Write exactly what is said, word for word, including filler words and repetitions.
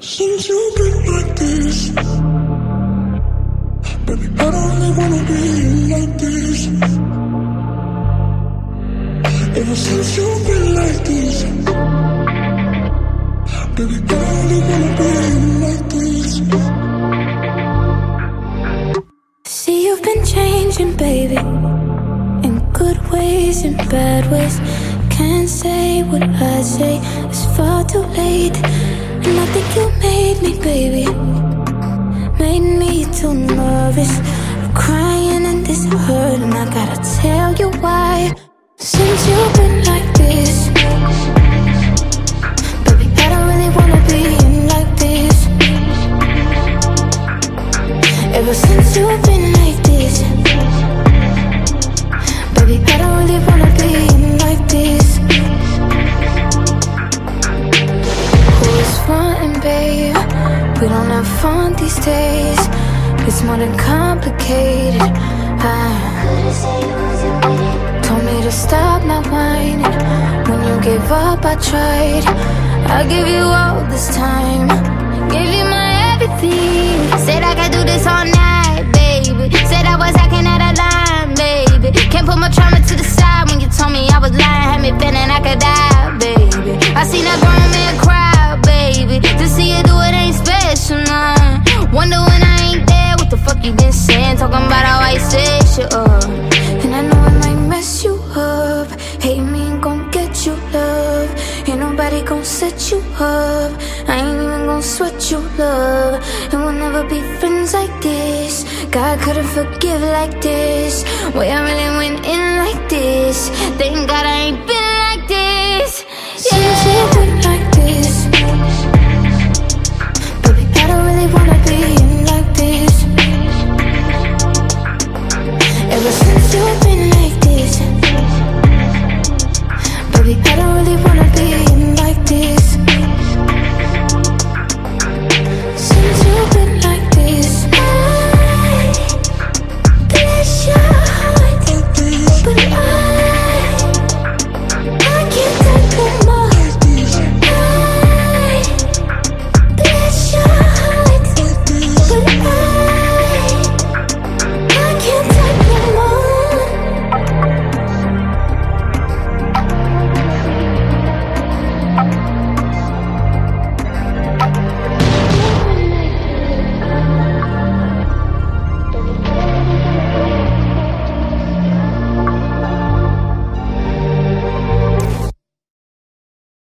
Since you've been like this, baby, I don't really wanna be like this. Ever since you've been like this, baby, I don't really wanna be like this. See, you've been changing, baby, in good ways and bad ways. Can't say what I say, it's far too late. And I think you made me, baby, made me too nervous. I'm crying in this hurt, and I gotta tell you why. Since you've been like this, baby, I don't really wanna be like this. Ever since you've been like this, baby, I don't really wanna be like this. Who is frontin', babe? We don't have fun these days. It's more than complicated. I told me to stop my whining. When you gave up, I tried. I give you all this time, gave you my everything. Said I could do this all night, baby. Said I was acting out of line, baby. Can't put my trauma to the side when you told me I was lying. Had me feeling I could die, baby. I seen a grown man cry, baby. To see you do it ain't special, nah. Wonder when I ain't there, what the fuck you been saying? Talking about how I set you up. And I know I might mess you up. Hate me ain't gon' get you love. Ain't nobody gon' set you up. I ain't even gon' sweat you, love. And we'll never be friends like this. God couldn't forgive like this. Way I really went in like this. Thank God I ain't been like this. Yeah. Since you've been like